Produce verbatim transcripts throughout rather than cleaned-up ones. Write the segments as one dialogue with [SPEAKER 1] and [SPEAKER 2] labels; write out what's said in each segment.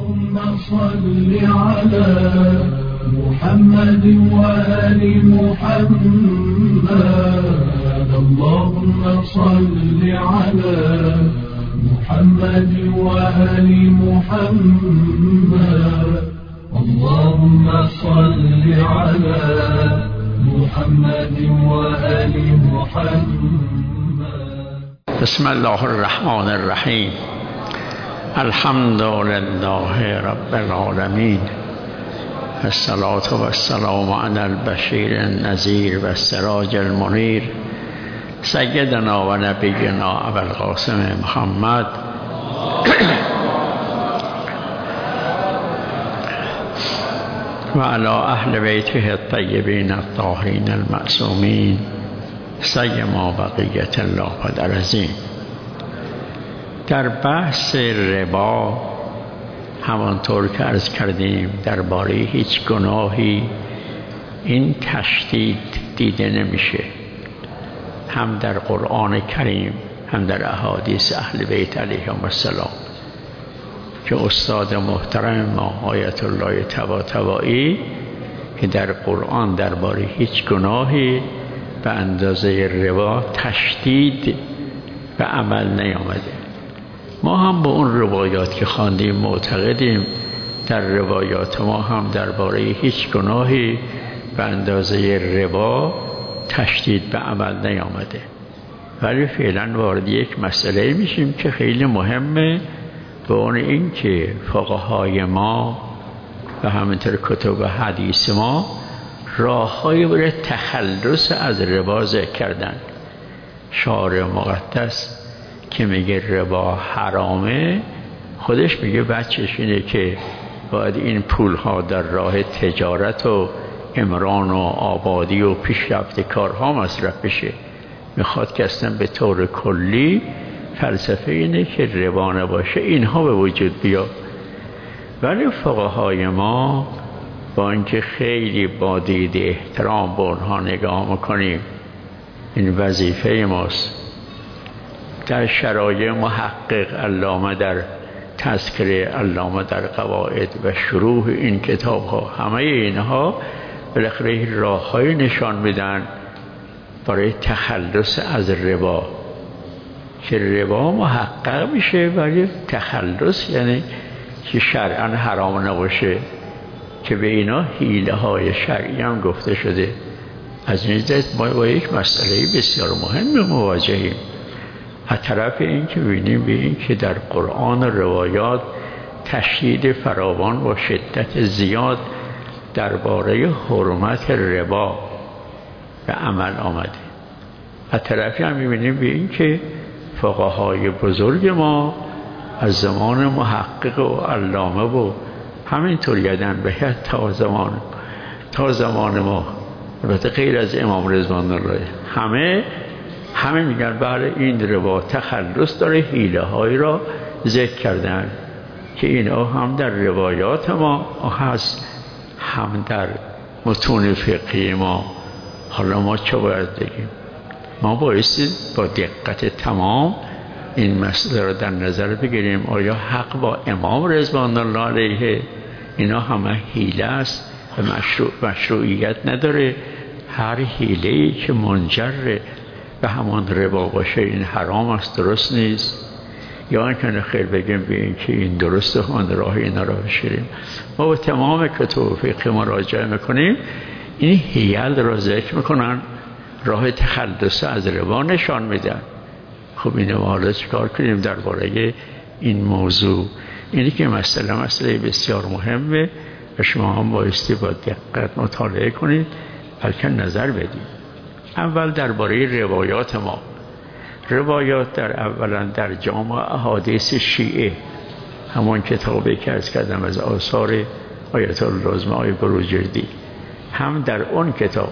[SPEAKER 1] اللهم صل على محمد وآل محمد اللهم صل على محمد وآل محمد اللهم صل على محمد وآل محمد.
[SPEAKER 2] بسم الله الرحمن الرحیم. الحمد لله رب العالمین. الصلاة والسلام علی البشیر النذیر و السراج المنیر سیدنا و نبینا ابوالقاسم محمد و علی اهل بیته الطیبین الطاهرین المعصومین سیما بقیت الله العظیم. در بحث ربا همانطور که عرض کردیم درباره هیچ گناهی این تشدید دیده نمیشه، هم در قرآن کریم هم در احادیث اهل بیت علیهم السلام که استاد محترم ما آیت الله طباطبایی که در قرآن درباره هیچ گناهی به اندازه ربا تشدید به عمل نیامده. ما هم به اون روایات که خواندیم معتقدیم در روایات ما هم درباره هیچ گناهی به اندازه ربا تشدید به عمل نیامده، ولی فعلا وارد یک مسئله میشیم که خیلی مهمه، به اون این که فقهای ما و همینطور کتب حدیث ما راه‌هایی برای تخلص از ربا ذکر کردن. شارع مقدس که میگه ربا حرامه، خودش میگه بچهش اینه که باید این پولها در راه تجارت و عمران و آبادی و پیشرفت کارها مصرف بشه. میخواد که اصلا به طور کلی فلسفه اینه که ربا نباشه، اینها به وجود بیاد. ولی فقهای ما با اینکه خیلی با دید احترام به اونها نگاه میکنیم، این وظیفه ماست، در شرایع محقق علامه در تذکره، علامه در قواعد و شروح این کتاب ها، همه اینها بالاخره راه‌های نشان میدن برای تخلص از ربا، که ربا محقق میشه ولی تخلص یعنی که شرعاً حرام نباشه، که به اینا حیله های شرعی هم گفته شده. از این جهت ما با یک مسئله بسیار مهم مواجهیم. از طرف این که ببینیم به این که در قرآن و روایات تشدید فراوان و شدت زیاد درباره حرمت ربا به عمل آمده. از طرفی هم می‌بینیم به این که فقهای بزرگ ما از زمان محقق و علامه و همینطور یدن به تا زمان تا زمان ما، البته غیر از امام رضوان الله، همه همه میگن بله این ربا تخلص داره، حیله هایی را ذکر کردن که اینا هم در روایات ما هست، هم در متون فقهی ما. حالا ما چه باید بگیم؟ ما بایستی با دقت تمام این مسئله را در نظر بگیریم. آیا حق با امام رضوان الله علیه؟ اینا همه حیله است و مشروع مشروعیت نداره. هر حیله‌ای که منجر به همان ربا باشه این حرام است، درست نیست. یا اینکه خیلی بگیم به این که این درسته، همان راه اینا را بشیریم. ما با تمام کتب فقه مراجعه میکنیم، این حیل را ذکر میکنن، راه تخلص از ربا نشان میدن. خب اینو ما حالا چیکار کنیم درباره این موضوع؟ اینی که مسئله مسئله بسیار مهمه و شما هم بایستی با دقت مطالعه کنید بلکه نظر بدید. اول درباره روایات ما. روایات در اولا در جامع احادیث شیعه، همون کتابی که عرض کردم از آثار آیت اللازمه های بروجردی، هم در اون کتاب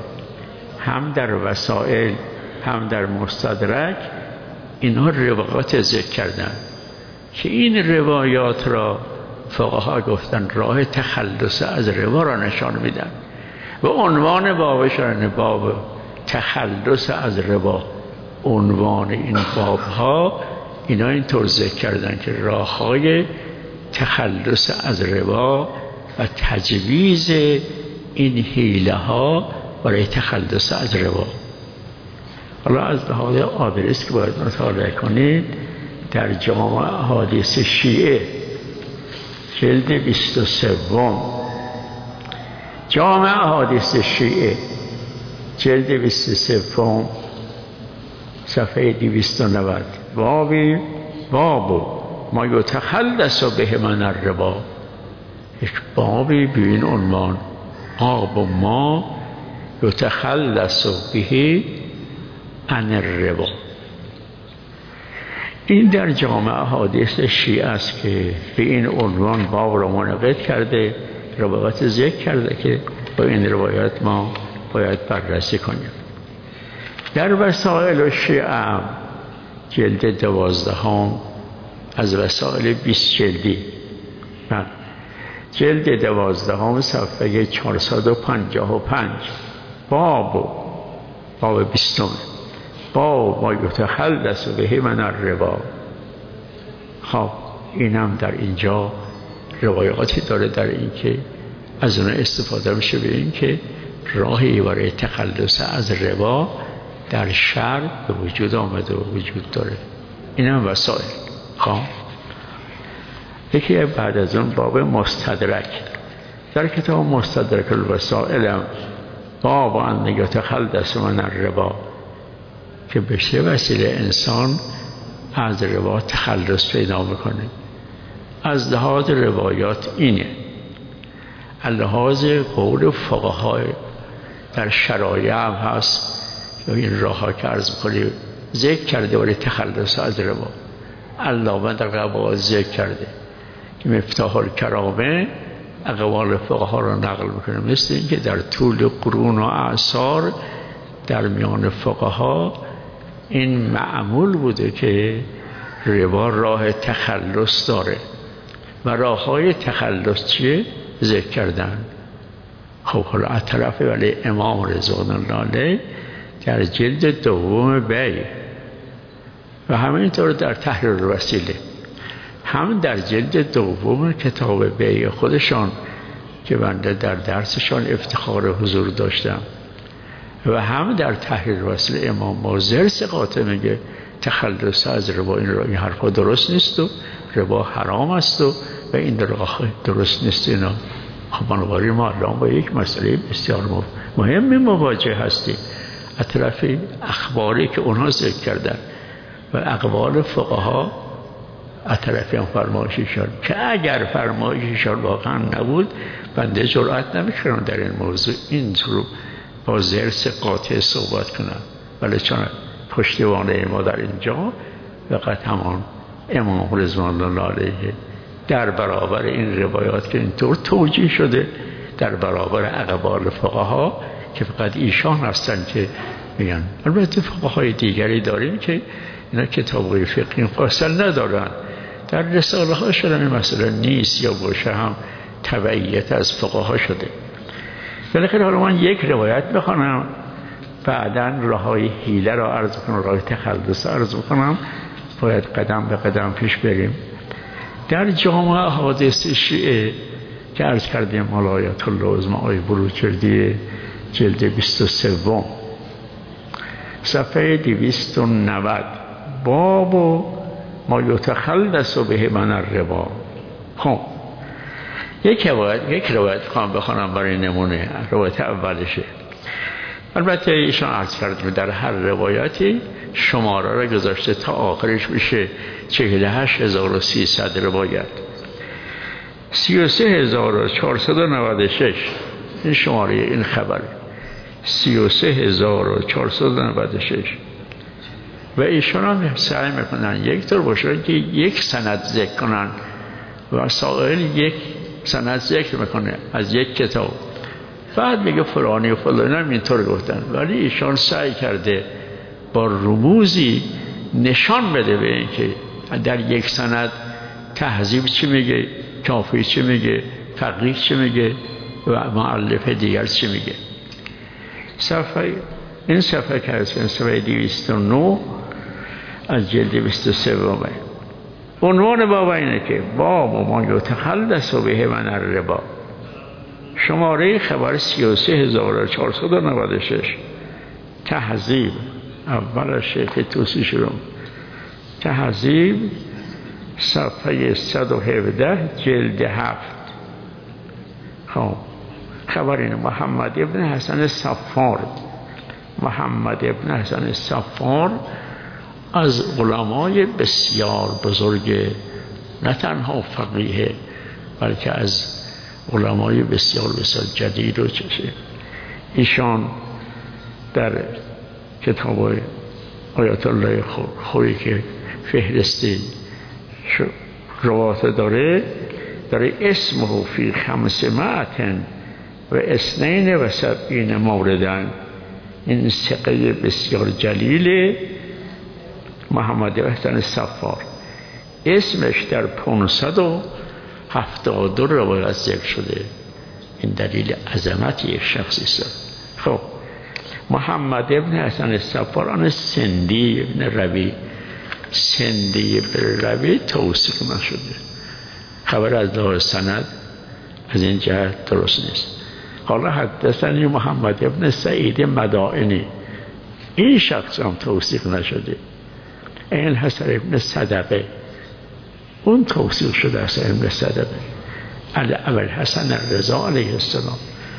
[SPEAKER 2] هم در وسائل هم در مستدرک اینها روایات ذکر کردن که این روایات را فقها گفتن راه تخلص از ربا را نشان میدن و عنوان بابشان باب تخلص از ربا. عنوان این باب ها اینا این طور ذکر کردن که راههای تخلص از ربا و تجویز این حیله ها برای تخلص از ربا. حالا از لحاظ آدرس که باید مطالعه کنید در جامع احادیث شیعه جلد بیست و سوم، جامع احادیث شیعه جلد بیست و سوم صفحه دویست و نود، بابی بابو ما یتخلص به من الربا، یک بابی به این عنوان آب و ما یتخلص به عن الربا. این در جامع احادیث شیعه است که به این عنوان باب را منعقد کرده، روایات ذکر کرده که با این روایات ما باید بررسی کنیم. در وسائل شیعه جلد دوازدهم از وسائل بیست جلدی جلد دوازدهم صفحه چهارصد و پنجاه و پنج، باب باب بیستم، باب ما یتخلص به من الربا. خب اینم در اینجا روایاتی داره در این که از اون استفاده میشه به این که راهی برای تخلص از ربا در شرع به وجود آمده و وجود داره. اینم وسائل. خب یکی بعد از اون باب مستدرک در کتاب مستدرک الوسائل، باب ان یتخلص من الربا، که به چه وسیله انسان از ربا تخلص پیدا میکنه. از لحاظ روایات اینه، از لحاظ قول فقهای در شرایع هم هست که این راه ها که عرض میکنه ذکر کرده برای تخلص از ربا. علامه در قواعد ذکر کرده که مفتاح الکرامه اقوال فقها را نقل میکنه، مثل اینکه در طول قرون و اعصار در میان فقها این معمول بوده که ربا راه تخلص داره و راه های تخلص چیه؟ ذکر کردن. خب حالا از طرف ولی امام رضوان الله علیه در جلد دوم بی و همینطور در تحریر الوسیله، هم در جلد دوم کتاب بی خودشان که بنده در درسشان افتخار حضور داشتم و هم در تحریر الوسیله امام مازر ثقاته میگه تخلص از ربا این, این حرفا درست نیست و ربا حرام است و و این راه درست نیست. اینا خب بنابراین ما الان با یک مسئله بسیار مهم مواجه هستیم از طرف اخباری که اونها ذکر کردن و اقوال فقها از طرف هم فرمایششان که اگر فرمایششان واقعا نبود بنده جرأت نمی‌کنم در این موضوع اینطور با ضرس قاطع صحبت کنم، ولی چون پشتوانه ما در اینجا فقط همان امام رضوان الله علیه در برابر این روایات که اینطور توجیه شده در برابر اقوال فقها که فقط ایشان هستن که میگن. البته فقهای دیگری داریم که اینا کتاب‌های فقهی فاصل ندارن، در رساله ها شده این مسئله نیست یا باشه هم تبعیت از فقها شده. بالاخره حالا من یک روایت بخونم، بعداً راه‌های حیله را عرض کنم، راه تخلص عرض کنم، باید قدم به قدم پیش بریم. در جامع احادیث شیعه که عرض کردیم آیت الله عظمی آیه بروجردی جلد بیست و سوم صفحه دویست و نود، باب ما یتخلص به من الربا. خب یک روایت یک روایت خواهم بخونم برای نمونه، روایت اولشه. البته ایشان عرض کردیم در هر روایتی شماره را گذاشته تا آخرش میشه چهل و هشت هزار و سیصد روایت، سی و سه هزار و چهارصد و نود و شش این شماره این خبر، سی و سه هزار و چهارصد و نود و شش. و ایشان هم سعی میکنن یک طور باشه که یک سند ذکر کنن و سائل یک سند ذکر میکنه از یک کتاب، بعد میگه فلانی و فلانی هم اینطور گفتن، ولی ایشان سعی کرده با رموزی نشان بده به این که در یک سند تهذیب چی میگه، کافی چی میگه، فقیه چی میگه و مؤلف دیگر چی میگه. صفحه این صفحه که هست صفحه دویست و نه از جلد بیست و سه عنوان باب اینه که باب ما یتخلص به من الربا، شماره خبر سی و سه هزار و چهارصد و نود و شش. تهذیب اول شیخ توسی شروع. تهذیب صفحه صد و هفده جلد هفت. خب خبر اینه محمد ابن حسن صفار، محمد ابن حسن صفار از علمای بسیار بزرگ، نه تنها فقیه بلکه از علمای بسیار بسیار جدید و چشه. ایشان در کتاب آیات الله خوری که فهرستی روات داره داره اسمه فی خمسمائة و اثنین و سبعین موردن. این ثقه بسیار جلیل محمد حسن صفار، اسمش در پانصد و هفتاد و دو روایت ذکر شده. این دلیل عظمت یک شخصی است. خب محمد ابن حسن صفار آن سندی ابن ربی، سندی ابن ربی توثیق نشده. خبر از دار سند از این جهت درست نیست. حالا حدثنی محمد ابن سعید مدائنی، این شخص هم توثیق نشده. این حسن ابن صدقه، اون توثیق شده. حسن ابن صدقه اول حسن الرضا علیه السلام.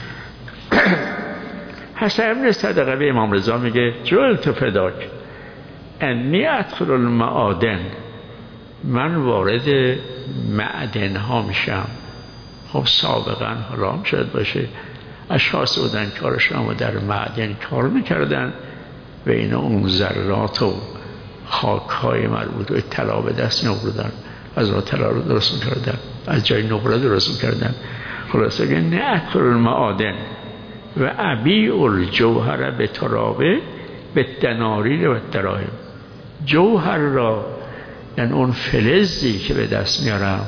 [SPEAKER 2] حسن ابن صدقه به امام رضا میگه جعلت فداک انی ادخل المعادن، من وارد معدن ها میشم. خب سابقا حرام شد باشه، اشخاص بودن کارشون و در معدن کار میکردن و اینا اون ذرات و خاک های مربوط به طلا به دست می‌آوردن، از اون طلا رو درست میکردن، از جای نقره درست میکردن. خلاصه که نه ادخل المعادن و ابیع الجوهر به ترابه به دناریل و دراهم. جوهر را یعنی اون فلزی که به دست میارم،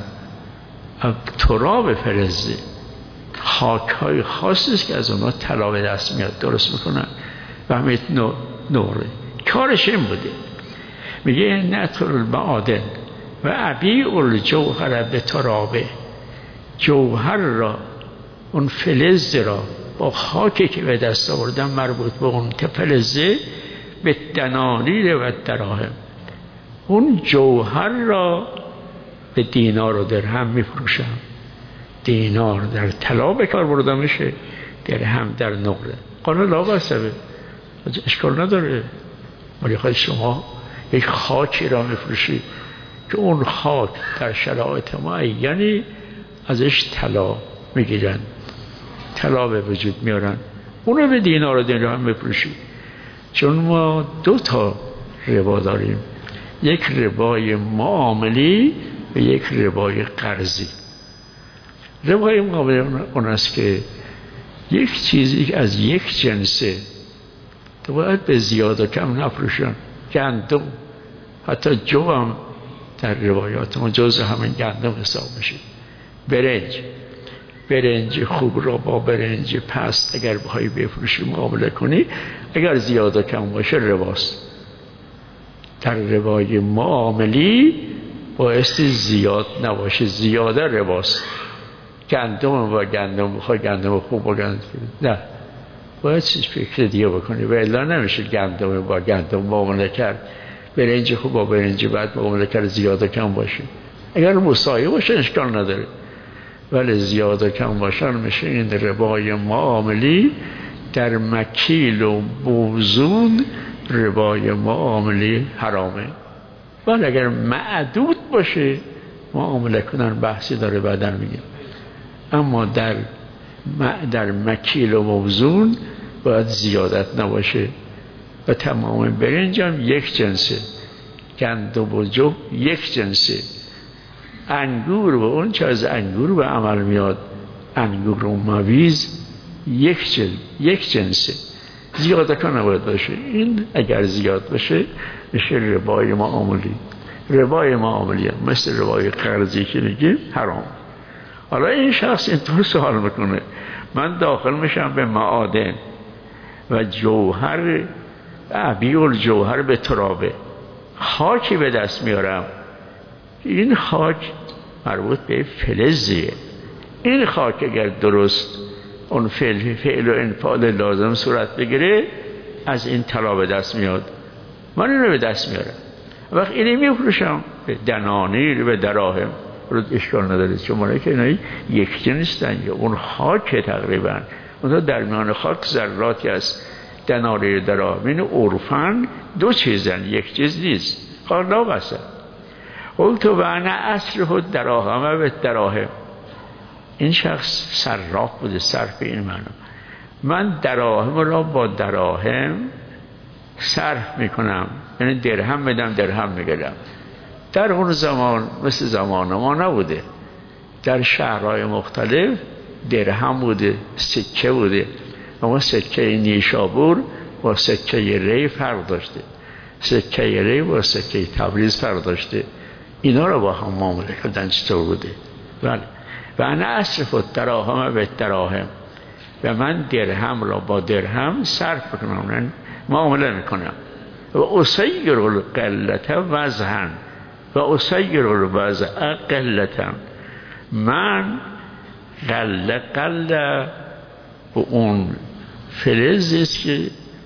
[SPEAKER 2] تراب فلزی، خاک های خاصی است که از اونها طلا به دست میاد درست میکنن و همین نوره کارش این بوده. میگه ندخل المعادن و ابیع الجوهر به ترابه، جوهر را اون فلز را با خاکی که به دست آوردن مربوط به اون فلزه به دنانیر و دراهم، اون جوهر را به دینار و درهم میفروشم. دینار در طلا به کار برده میشه، درهم در نقره. قانون لا بسبه اشکال نداره. ولی خواهد شما یک خاکی را میفروشی که اون خاک در شرایط معینی ازش طلا میگیرن، طلا به وجود میارن، اونو به دینار و درهم میفروشی. چون ما دو تا ربا داریم، یک ربای معاملی و یک ربای قرضی. ربای معاملی اون است که یک چیزی که از یک جنسه تو باید به زیاد و کم نفروشن. گندم، حتی جو هم در روایات ما جز همین گندم حساب میشه. برنج، برنج خوب را با برنج پست اگر بخوای بفروشی معامله کنی، اگر زیاد و کم باشه رباست. در روای معاملی بایستی زیاد نباشه، زیاده رباست. گندم با گندم بخوای گندم خوب با گندم، نه، باید چیز فکر دیگه بکنی و الا نمیشه گندم با گندم معامله کرد. برنج خوب با برنج بعد معامله کرد زیاد و کم باشه. اگر مساوی باشه اشکال نداره، ولی زیاد و کم باشن میشه این ربای معاملی. در مکیل و موزون ربای معاملی حرامه، ولی اگر معدود باشه معامله کنن بحثی داره بعداً میگیم. اما در در مکیل و موزون باید زیادت نباشه و تمام برنج هم یک جنسه، گندم و جو یک جنسه. انگور و اون چه از انگور به عمل میاد، انگور و مویز یک جنس، یک جنسه، زیاده که نباید باشه. این اگر زیاد باشه میشه ربای معاملی. ربای معاملی هم مثل ربای قرضی که میگیم حرام. حالا این شخص اینطور سوال میکنه، من داخل میشم به معادن و جوهر، ابیع الجوهر به ترابه، خاکی به دست میارم این خاک مربوط به فلزیه. این خاک اگر درست اون فعل, فعل و انفعال لازم صورت بگیره از این طلا به دست میاد. من این رو به دست میارم، وقت اینی میفروشم به دنانیر به دراهم، رو اشکال نداره، چون که اینایی یک نیستن. اون خاک تقریبا اونها در میان خاک ذراتی است. دنانیر دراهم این عرفاً دو چیزن، یک چیز نیست. حالا بسه قلت و انا اصله دراهم و دراهم. این شخص صراف بوده، صرف این معنی. من دراهم را با دراهم صرف میکنم، یعنی درهم بدم درهم میگیرم. در اون زمان مثل زمان ما نبوده، در شهرهای مختلف درهم بوده، سکه بوده. اما سکه نیشابور با سکه ری فرق داشته، سکه ری با سکه تبریز فرق داشته. اینا رو با هم معامله کردن چطور بوده. بله. و انا اصرف الدراهم به دراهم، و من درهم را با درهم صرف میکنم، من معامله میکنم. و اسیر القلت وزن و اسیر الوضع قلتا، من قله قله و اون فلزی است که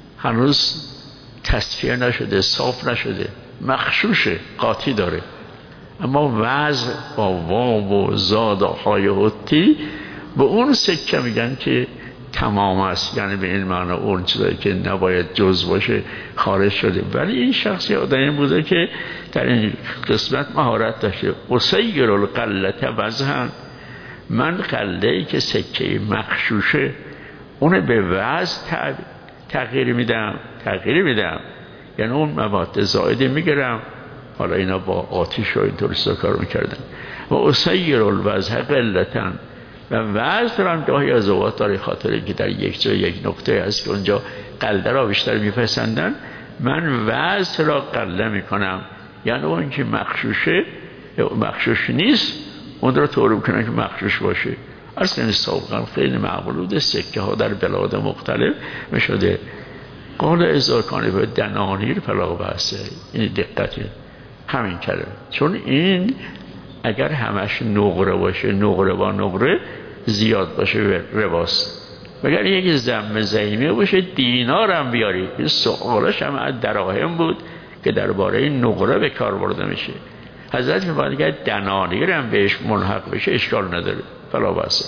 [SPEAKER 2] هنوز تصفیه نشده، صاف نشده، مخشوشه، قاطی داره. اما وضع با واو و زاد و های حتی به اون سکه میگن که تمام است، یعنی به این معنی اون چیزایی که نباید جز باشه خارج شده. ولی این شخصی آدمی بوده که در این قسمت مهارت داشته. اسیر القلت وزن، من قله‌ای که سکه مخشوشه اون به وزن تغییر میدم، تغییر میدم، یعنی اون مواد زائده میگیرم. حالا اینا با آتش و این طور کار میکردن. و اسیر الوزن قلتن، و وزن هم گاهی از اوقات داره، خاطره که در یک جای یک نقطه هست که اونجا قله را بیشتر میپسندن، من وزن را قله میکنم، یعنی اون که مخشوشه مخشوش نیست اون را طور میکنن که مخشوش باشه. اصلا سابقا خیلی معمول بوده، سکه ها در بلاد مختلف میشده. قال ازار کانی به دنانیر فلا بحثه، این دقتی همین کلمه، چون این اگر همش نقره باشه، نقره با نقره زیاد باشه رباست. مگر یک زم زیمه باشه دینار هم بیاری. این سوالش هم از دراهم بود که درباره نقره به کار برده میشه. حضرت میفرماید اگر دنانیر هم بهش ملحق بشه اشکال نداره، فلا بحثه.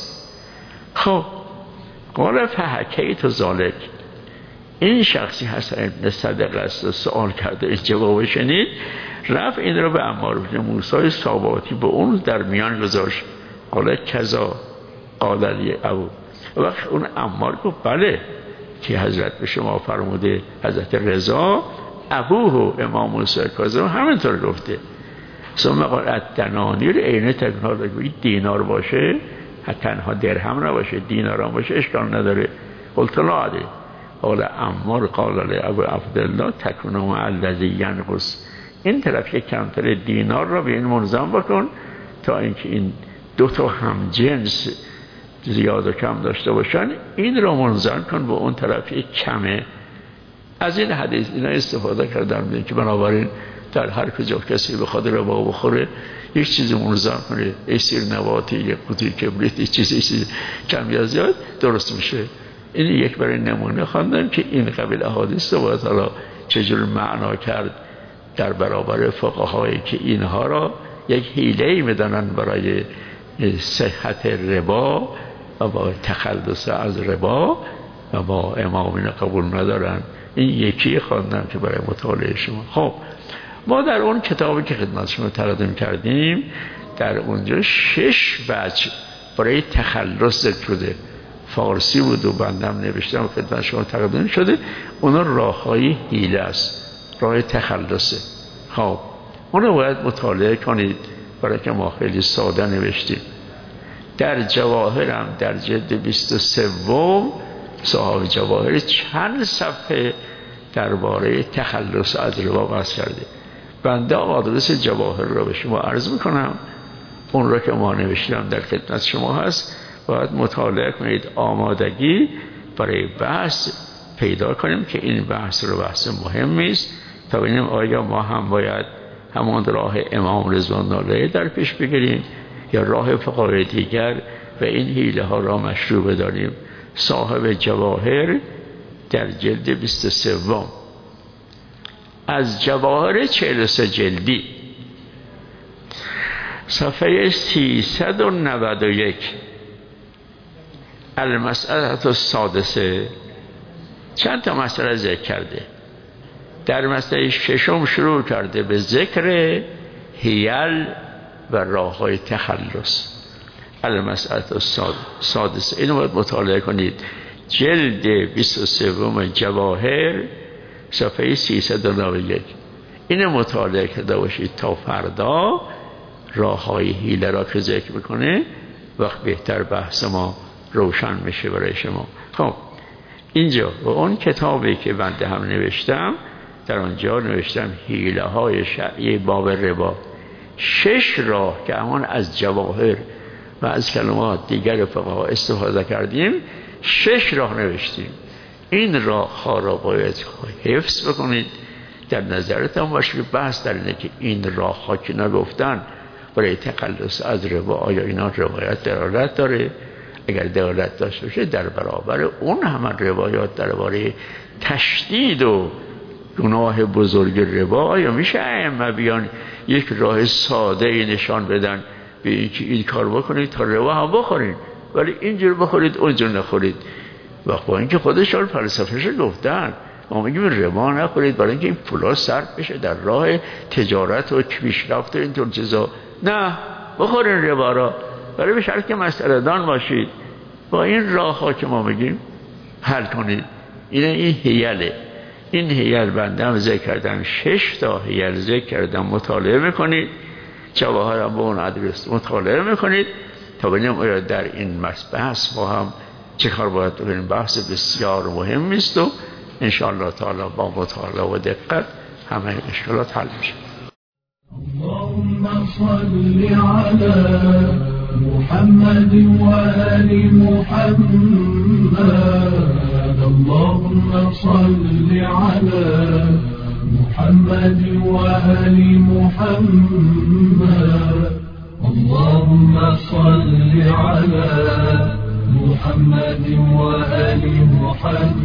[SPEAKER 2] خب قال فحکیت ذالک، این شخصی حسن ابن صدق است، سوال کرده، این جواب شنید، رفت این رو به عمار بن موسی ساباتی به اون در میان گذاشت. قال کذا قال علی ابو، وقت اون عمار گفت بله که حضرت به شما فرموده، حضرت رضا ابوه امام موسی کاظم همینطور گفته. ثم قال الدنانیر عین تکنار، دینار باشه تنها درهم نباشه، دینار هم باشه اشکال نداره. قلت لا علی قال عمار قال ابو عبدالله تکنو الذی ینقص، این طرف یک کمتر دینار را به این منظم بکن تا اینکه این دو تا هم جنس زیاد و کم داشته باشن، این را منظم کن به اون طرف یک کمه. از این حدیث اینا استفاده کردن که بنابراین در هر کجا کسی بخواد ربا بخوره یک چیزی منظم کنه، یک سیر نباتی، یک قوطی کبریت، یک چیزی چیزی کم یا زیاد درست میشه. این یک برای نمونه خواندم که این قبیل احادیث رو باید حالا چجور معنا کرد در برابر فقهایی که اینها را یک حیله‌ای میدانن برای صحت ربا و با تخلص از ربا و با امامین قبول ندارن. این یکی خواندم که برای مطالعه شما. خب ما در اون کتابی که خدمت شما تقدیم کردیم در اونجا شش وجه برای تخلص ذکر شده، فارسی بود و بندم نوشتم خدمت شما تقدیم شده. اونا راههای حیله است، راه تخلصه. خب اونو باید مطالعه کنید برای که ما خیلی ساده نوشتیم. در جواهرم در جلد بیست و سوم صاحب جواهر چند صفحه درباره تخلص از ربا بحث کرده. بنده آدرس جواهر را به شما عرض میکنم، اون را که ما نوشتم در خدمت شما هست، باید مطالعه کنید، آمادگی برای بحث پیدا کنیم که این بحث رو بحث مهمی است تا ببینیم آیا ما هم باید همان راه امام رضوان الله در پیش بگیریم یا راه فقهای دیگر و این حیله ها را مشروع بدانیم. صاحب جواهر در جلد بیست و سه از جواهر چهل و سه جلدی صفحه سیصد و نود و یک المسئله السادسه چند تا مسئله ذکر کرده. در مسئله ششم شروع کرده به ذکر حیل و راه‌های تخلص. المسئله السادسه اینو باید مطالعه کنید، جلد بیست و سه جواهر صفحه سیصد و نود و یک. اینو مطالعه کرده باشید تا فردا راه‌های حیله را که ذکر میکنه وقت بهتر بحث ما روشن میشه برای شما. خب اینجا و اون کتابی که بنده هم نوشتم در آنجا نوشتم حیله های شرعی باب ربا، شش راه که همان از جواهر و از کلمات دیگر فقها استفاده کردیم، شش راه نوشتیم. این راه ها را باید حفظ بکنید، در نظرتان باشه که بحث در اینه که این راه ها که نگفتن برای تخلص از ربا آیا اینا روایت دلالت داره؟ اگر دلالت داشته باشه در برابر اون همه روایات درباره تشدید و گناه بزرگ ربا آیا میشه ائمه بیان یک راه ساده ای نشان بدن به اینکه این کار بکنید تا ربا هم بخورید ولی اینجور بخورید اونجور نخورید؟ و با اینکه خودشان فلسفه‌اش گفتن ما میگیم ربا نخورید برای اینکه این پولا صرف بشه در راه تجارت و پیشرفت و اینطور چیزا. نه، بخورین ربا را برای به شرط که مسئله دان باشید. با این راه ها که ما میگیم حل کنید. این این حیله. این حیل بنده هم ذکر کردم، شش تا حیل ذکر کردم، مطالعه میکنید. جواهر هم به اون ادرس مطالعه میکنید تا ببینیم در این بحث ما هم چه کار باید بکنیم. بحث بسیار مهم است و انشاءالله تعالی با مطالعه و دقت همه اشکالات حل میشه.
[SPEAKER 1] اللهم صل على محمد وآل محمد. اللهم صل على محمد وآل محمد. اللهم صل على محمد وآل محمد.